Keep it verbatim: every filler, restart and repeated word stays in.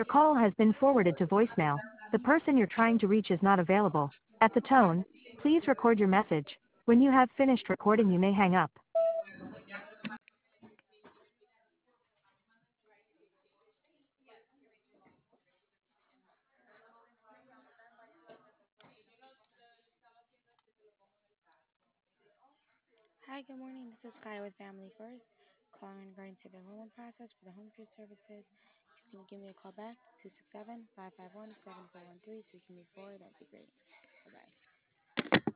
call has been forwarded to voicemail. The person you're trying to reach is not available. At the tone, please record your message. When you have finished recording, you may hang up. Hi, good morning. This is Sky with Family First, calling in regarding to the enrollment process for the home care services. If you can give me a call back, two six seven, five five one, seven four one three, so we can move forward, that'd be great. Bye bye.